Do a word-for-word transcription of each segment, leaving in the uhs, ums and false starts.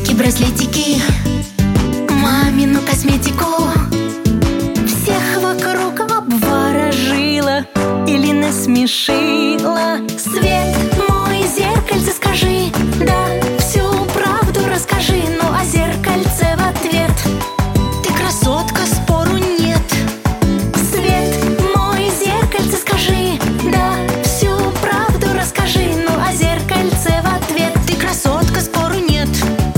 Сережки, браслетики, мамину косметику всех вокруг обворожила или насмешила. Свет, мой зеркальце, скажи, да, всю правду расскажи. Ну а зеркальце в ответ: ты красотка, спору нет. Свет, мой зеркальце, скажи, да, всю правду расскажи. Ну а зеркальце в ответ: ты красотка, спору нет.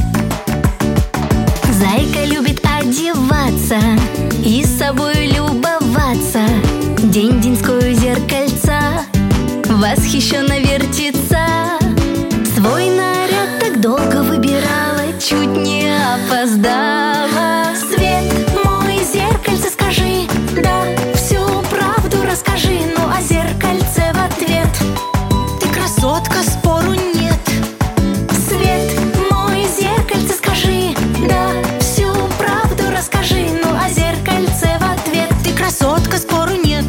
Зайка любит одеваться и собой любоваться. День-деньскую зеркальца восхищенно вертится. Свой наряд так долго выбирала, чуть не опоздала. Свет, мой зеркальце, скажи, да, всю правду расскажи. Ну а зеркальце в ответ: ты красотка, спору нет. Свет, мой зеркальце, скажи, да, всю правду расскажи. Ну а зеркальце в ответ: ты красотка, спору нет.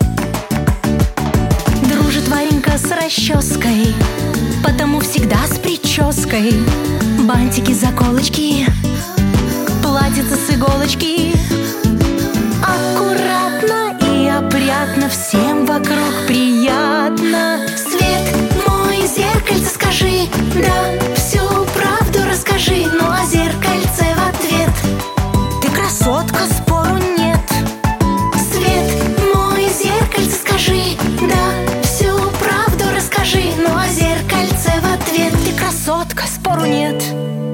Дружит Варенька с расческой, потому всегда с прической. Бантики, заколочки, платьице с иголочки. Аккуратно и опрятно, всем вокруг приятно. Свет, мой зеркальце, скажи, да, всю правду расскажи. Ну а зеркальце в ответ: ты красотка, спору нет. Свет, мой зеркальце, скажи, да, всю правду расскажи. Ну а зеркальце в ответ: ты красотка, спору нет.